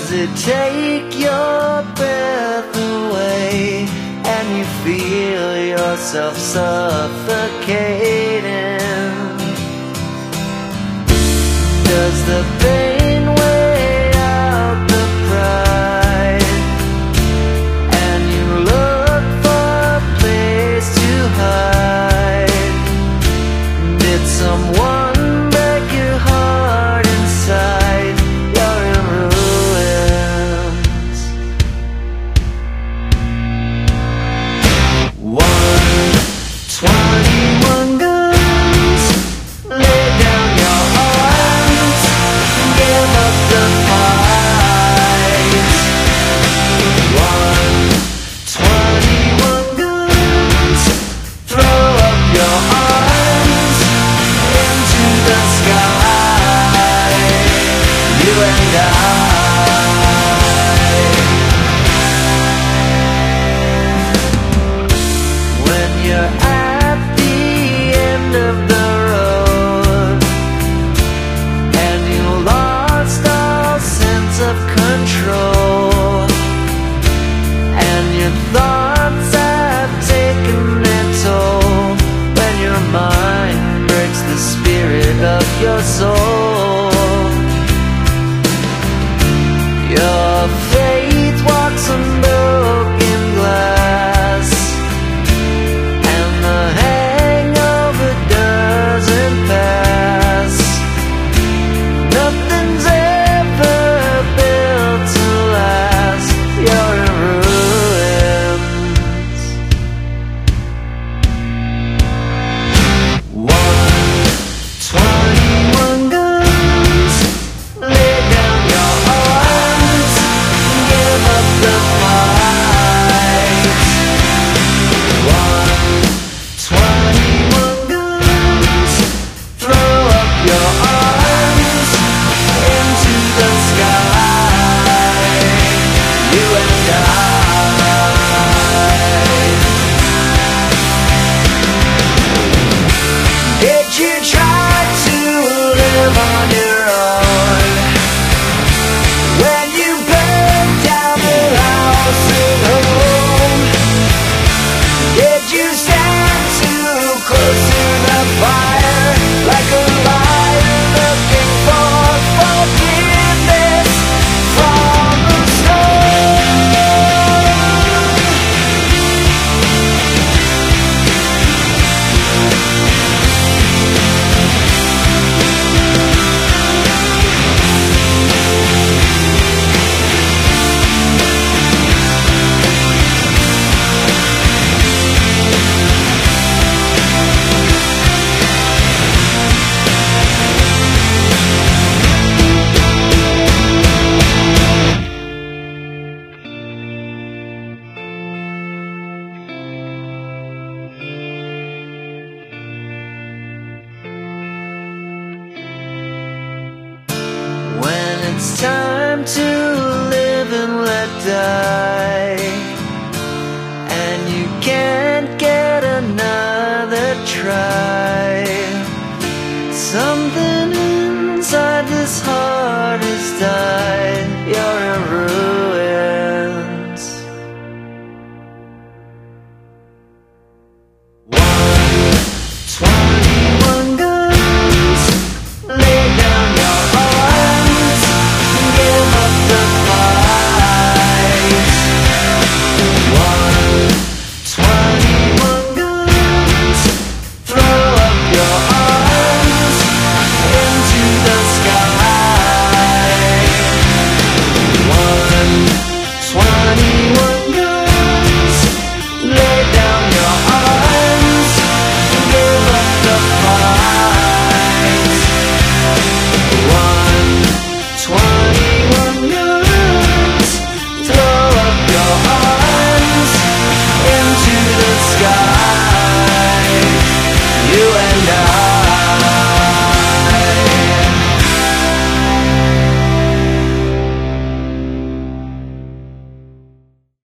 Does it take your breath away and you feel yourself suffocating? Does the pain weigh out the pride and you look for a place to hide? Did someone break your heart inside? You're in ruins. 121 guns, lay down your arms, give up the fight. 121 guns, throw up your arms into the sky. You and I. When you're at the end of the road and you lost all sense of control, and your thoughts have taken their toll, when your mind breaks the spirit of your soul, you're